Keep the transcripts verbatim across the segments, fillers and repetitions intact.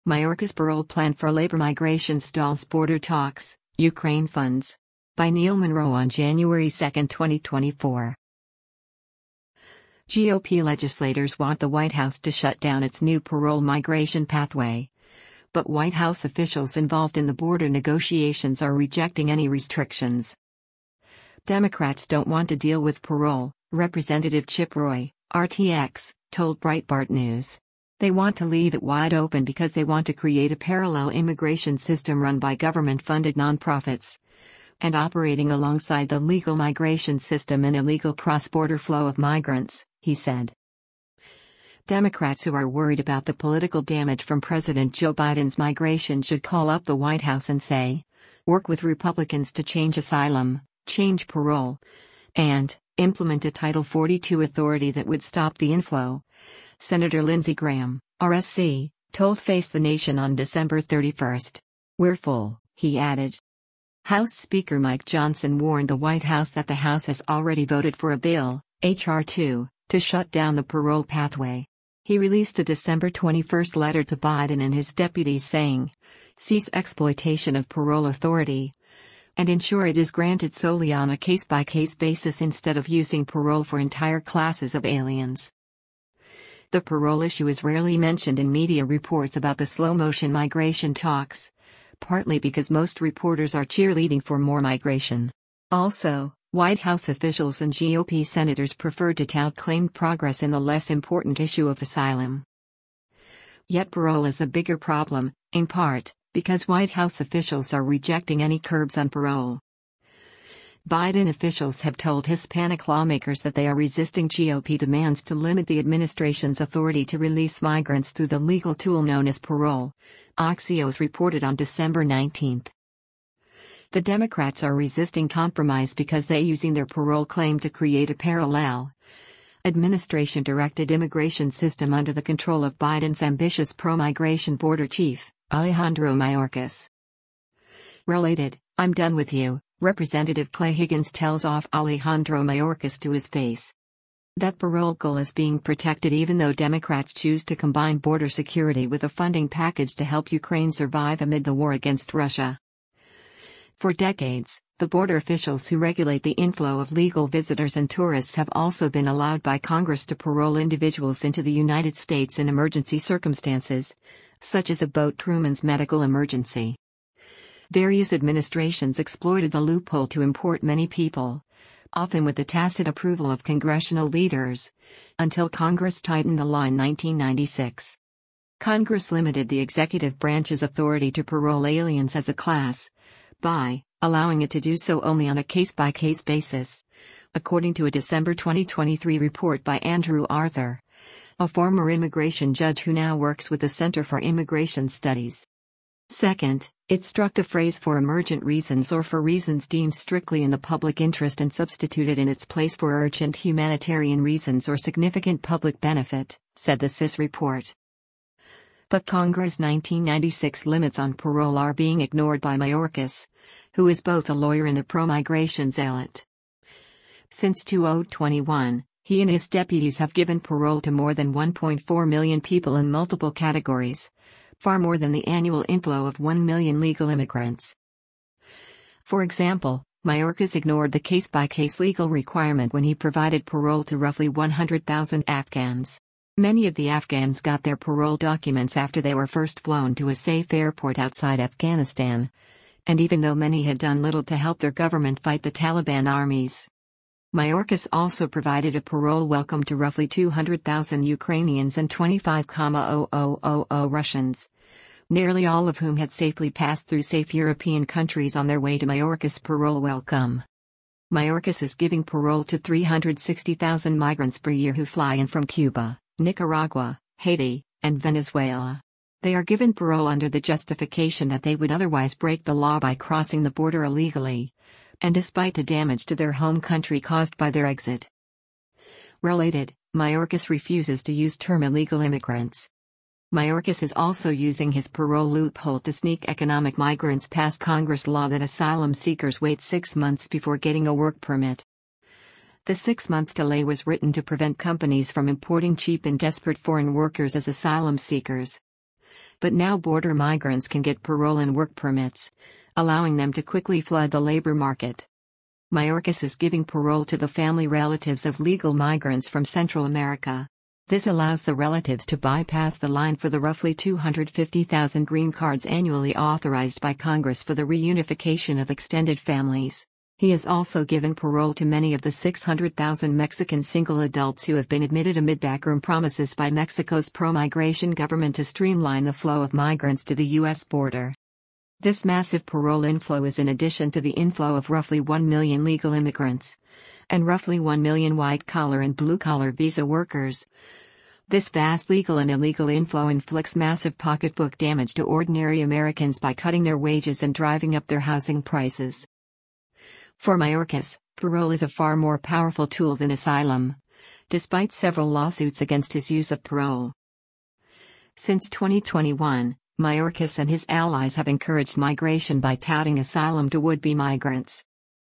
Mayorkas parole plan for labor migration stalls border talks, Ukraine funds. By Neil Monroe on January second, twenty twenty-four. G O P legislators want the White House to shut down its new parole migration pathway. But White House officials involved in the border negotiations are rejecting any restrictions. Democrats don't want to deal with parole, Representative Chip Roy, R T X, told Breitbart News. They want to leave it wide open because they want to create a parallel immigration system run by government-funded nonprofits and operating alongside the legal migration system and illegal cross-border flow of migrants, he said. Democrats who are worried about the political damage from President Joe Biden's migration should call up the White House and say, work with Republicans to change asylum, change parole, and implement a Title forty-two authority that would stop the inflow. Senator Lindsey Graham, R S C, told Face the Nation on December thirty-first. We're full, he added. House Speaker Mike Johnson warned the White House that the House has already voted for a bill, H R two, to shut down the parole pathway. He released a December twenty-first letter to Biden and his deputies saying, cease exploitation of parole authority and ensure it is granted solely on a case-by-case basis instead of using parole for entire classes of aliens. The parole issue is rarely mentioned in media reports about the slow-motion migration talks, partly because most reporters are cheerleading for more migration. Also, White House officials and G O P senators prefer to tout claimed progress in the less important issue of asylum. Yet parole is the bigger problem, in part, because White House officials are rejecting any curbs on parole. Biden officials have told Hispanic lawmakers that they are resisting G O P demands to limit the administration's authority to release migrants through the legal tool known as parole, Axios reported on December nineteenth. The Democrats are resisting compromise because they're using their parole claim to create a parallel administration-directed immigration system under the control of Biden's ambitious pro-migration border chief, Alejandro Mayorkas. Related, I'm done with you, Representative Clay Higgins tells off Alejandro Mayorkas to his face. That parole goal is being protected even though Democrats choose to combine border security with a funding package to help Ukraine survive amid the war against Russia. For decades, the border officials who regulate the inflow of legal visitors and tourists have also been allowed by Congress to parole individuals into the United States in emergency circumstances, such as a boat crewman's medical emergency. Various administrations exploited the loophole to import many people, often with the tacit approval of congressional leaders, until Congress tightened the law in nineteen ninety-six. Congress limited the executive branch's authority to parole aliens as a class, by allowing it to do so only on a case-by-case basis, according to a December twenty twenty-three report by Andrew Arthur, a former immigration judge who now works with the Center for Immigration Studies. Second, it struck the phrase for emergent reasons or for reasons deemed strictly in the public interest and substituted in its place for urgent humanitarian reasons or significant public benefit, said the S I S report. But Congress' nineteen ninety-six limits on parole are being ignored by Mayorkas, who is both a lawyer and a pro-migration zealot. Since two thousand twenty-one, he and his deputies have given parole to more than one point four million people in multiple categories, far more than the annual inflow of one million legal immigrants. For example, Mayorkas ignored the case-by-case legal requirement when he provided parole to roughly one hundred thousand Afghans. Many of the Afghans got their parole documents after they were first flown to a safe airport outside Afghanistan, and even though many had done little to help their government fight the Taliban armies. Mayorkas also provided a parole welcome to roughly two hundred thousand Ukrainians and twenty-five thousand Russians, nearly all of whom had safely passed through safe European countries on their way to Mayorkas' parole welcome. Mayorkas is giving parole to three hundred sixty thousand migrants per year who fly in from Cuba, Nicaragua, Haiti, and Venezuela. They are given parole under the justification that they would otherwise break the law by crossing the border illegally, and despite the damage to their home country caused by their exit. Related, Mayorkas refuses to use term illegal immigrants. Mayorkas is also using his parole loophole to sneak economic migrants past Congress law that asylum seekers wait six months before getting a work permit. The six-month delay was written to prevent companies from importing cheap and desperate foreign workers as asylum seekers. But now border migrants can get parole and work permits, allowing them to quickly flood the labor market. Mayorkas is giving parole to the family relatives of legal migrants from Central America. This allows the relatives to bypass the line for the roughly two hundred fifty thousand green cards annually authorized by Congress for the reunification of extended families. He has also given parole to many of the six hundred thousand Mexican single adults who have been admitted amid backroom promises by Mexico's pro-migration government to streamline the flow of migrants to the U S border. This massive parole inflow is in addition to the inflow of roughly one million legal immigrants and roughly one million white-collar and blue-collar visa workers. This vast legal and illegal inflow inflicts massive pocketbook damage to ordinary Americans by cutting their wages and driving up their housing prices. For Mayorkas, parole is a far more powerful tool than asylum, despite several lawsuits against his use of parole. Since twenty twenty-one, Mayorkas and his allies have encouraged migration by touting asylum to would-be migrants.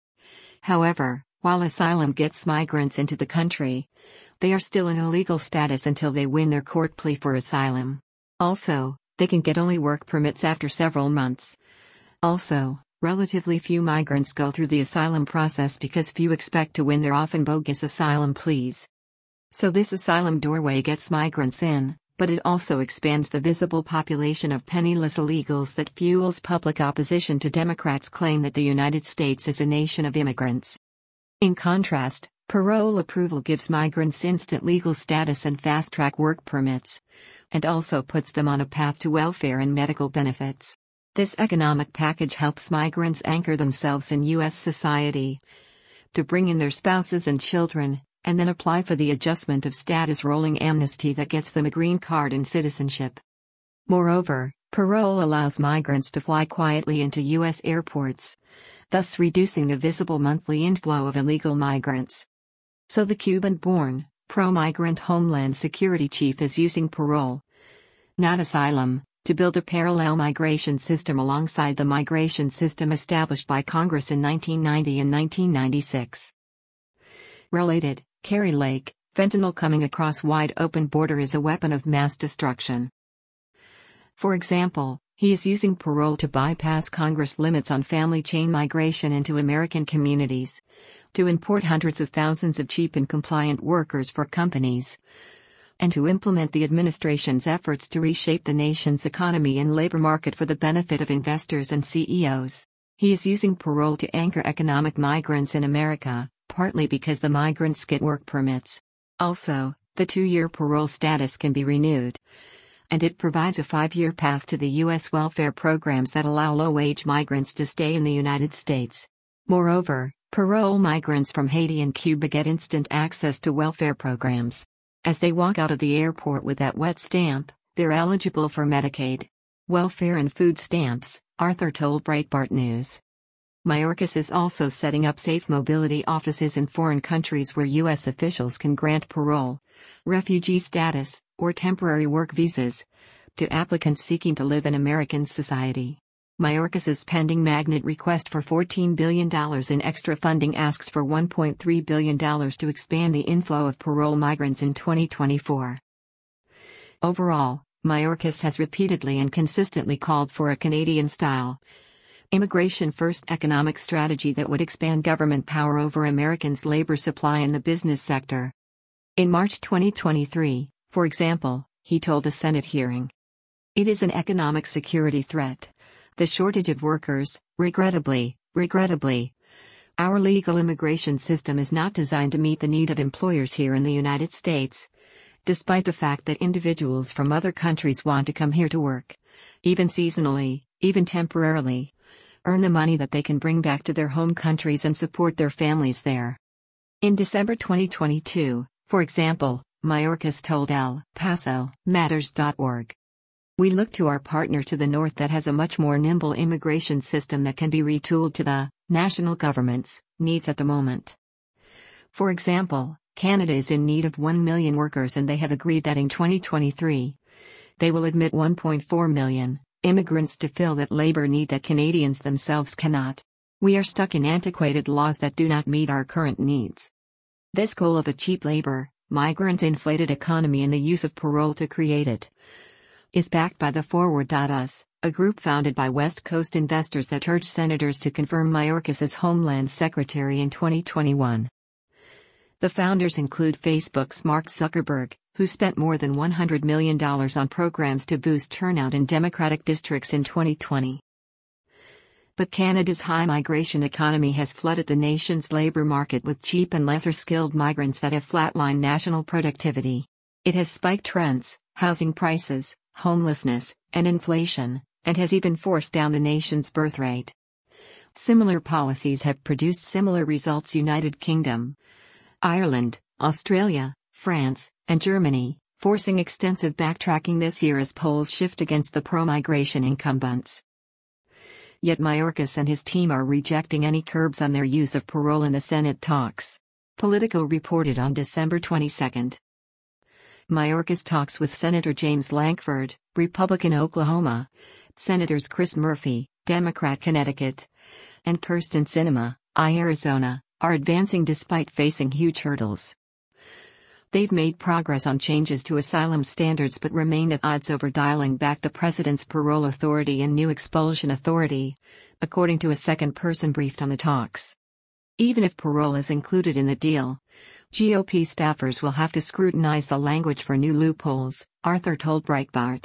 However, while asylum gets migrants into the country, they are still in illegal status until they win their court plea for asylum. Also, they can get only work permits after several months. Also, relatively few migrants go through the asylum process because few expect to win their often bogus asylum pleas. So this asylum doorway gets migrants in, but it also expands the visible population of penniless illegals that fuels public opposition to Democrats' claim that the United States is a nation of immigrants. In contrast, parole approval gives migrants instant legal status and fast-track work permits, and also puts them on a path to welfare and medical benefits. This economic package helps migrants anchor themselves in U S society, to bring in their spouses and children, and then apply for the adjustment of status rolling amnesty that gets them a green card and citizenship. Moreover, parole allows migrants to fly quietly into U S airports, thus reducing the visible monthly inflow of illegal migrants. So the Cuban-born, pro-migrant Homeland Security chief is using parole, not asylum, to build a parallel migration system alongside the migration system established by Congress in nineteen ninety and nineteen ninety-six. Related, Kari Lake, fentanyl coming across wide-open border is a weapon of mass destruction. For example, he is using parole to bypass Congress limits on family chain migration into American communities, to import hundreds of thousands of cheap and compliant workers for companies, and to implement the administration's efforts to reshape the nation's economy and labor market for the benefit of investors and C E Os. He is using parole to anchor economic migrants in America, partly because the migrants get work permits. Also, the two-year parole status can be renewed, and it provides a five-year path to the U S welfare programs that allow low-wage migrants to stay in the United States. Moreover, parole migrants from Haiti and Cuba get instant access to welfare programs. As they walk out of the airport with that wet stamp, they're eligible for Medicaid, welfare and food stamps, Arthur told Breitbart News. Mayorkas is also setting up safe mobility offices in foreign countries where U S officials can grant parole, refugee status, or temporary work visas to applicants seeking to live in American society. Mayorkas's pending magnet request for fourteen billion dollars in extra funding asks for one point three billion dollars to expand the inflow of parole migrants in twenty twenty-four. Overall, Mayorkas has repeatedly and consistently called for a Canadian-style, immigration-first economic strategy that would expand government power over Americans' labor supply in the business sector. In March twenty twenty-three, for example, he told a Senate hearing, "It is an economic security threat. The shortage of workers, regrettably, regrettably. Our legal immigration system is not designed to meet the need of employers here in the United States, despite the fact that individuals from other countries want to come here to work, even seasonally, even temporarily, earn the money that they can bring back to their home countries and support their families there." In December twenty twenty-two, for example, Mayorkas told El Paso Matters dot org, "We look to our partner to the north that has a much more nimble immigration system that can be retooled to the national government's needs at the moment. For example, Canada is in need of one million workers and they have agreed that in twenty twenty-three, they will admit one point four million immigrants to fill that labor need that Canadians themselves cannot. We are stuck in antiquated laws that do not meet our current needs. This goal of a cheap labor, migrant-inflated economy and the use of parole to create it is backed by the Forward dot U S, a group founded by West Coast investors that urged senators to confirm Mayorkas as Homeland Secretary in twenty twenty-one. The founders include Facebook's Mark Zuckerberg, who spent more than one hundred million dollars on programs to boost turnout in Democratic districts in twenty twenty. But Canada's high migration economy has flooded the nation's labor market with cheap and lesser skilled migrants that have flatlined national productivity. It has spiked rents, housing prices, homelessness, and inflation, and has even forced down the nation's birth rate. Similar policies have produced similar results: United Kingdom, Ireland, Australia, France, and Germany, forcing extensive backtracking this year as polls shift against the pro-migration incumbents. Yet Mayorkas and his team are rejecting any curbs on their use of parole in the Senate talks. Politico reported on December twenty-second. Mayorkas talks with Senator James Lankford, Republican Oklahoma, Senators Chris Murphy, Democrat Connecticut, and Kyrsten Sinema, I Arizona, are advancing despite facing huge hurdles. They've made progress on changes to asylum standards but remain at odds over dialing back the president's parole authority and new expulsion authority, according to a second person briefed on the talks. Even if parole is included in the deal, G O P staffers will have to scrutinize the language for new loopholes, Arthur told Breitbart.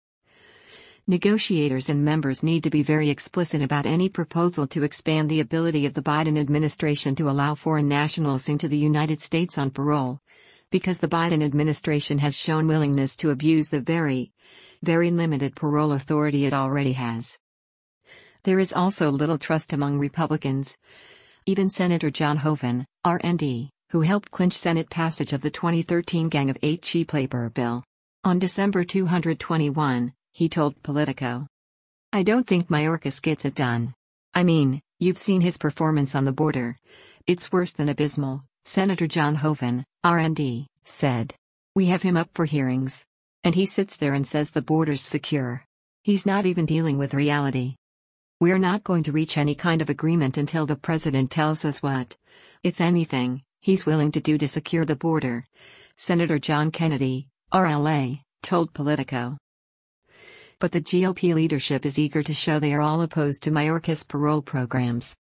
Negotiators and members need to be very explicit about any proposal to expand the ability of the Biden administration to allow foreign nationals into the United States on parole, because the Biden administration has shown willingness to abuse the very, very limited parole authority it already has. There is also little trust among Republicans. Even Senator John Hoeven, R N D, who helped clinch Senate passage of the twenty thirteen Gang of Eight cheap labor bill. On December twenty-first, he told Politico, "I don't think Mayorkas gets it done. I mean, you've seen his performance on the border. It's worse than abysmal," Senator John Hoeven, R N D, said. "We have him up for hearings. And he sits there and says the border's secure. He's not even dealing with reality. We're not going to reach any kind of agreement until the president tells us what, if anything, he's willing to do to secure the border," Senator John Kennedy, R L A, told Politico. But the G O P leadership is eager to show they are all opposed to Mayorkas' parole programs.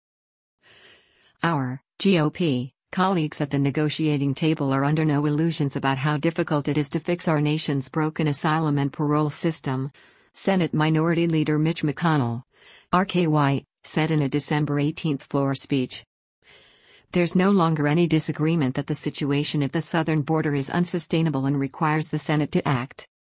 Our G O P colleagues at the negotiating table are under no illusions about how difficult it is to fix our nation's broken asylum and parole system, Senate Minority Leader Mitch McConnell, R K Y, said in a December eighteenth floor speech. There's no longer any disagreement that the situation at the southern border is unsustainable and requires the Senate to act.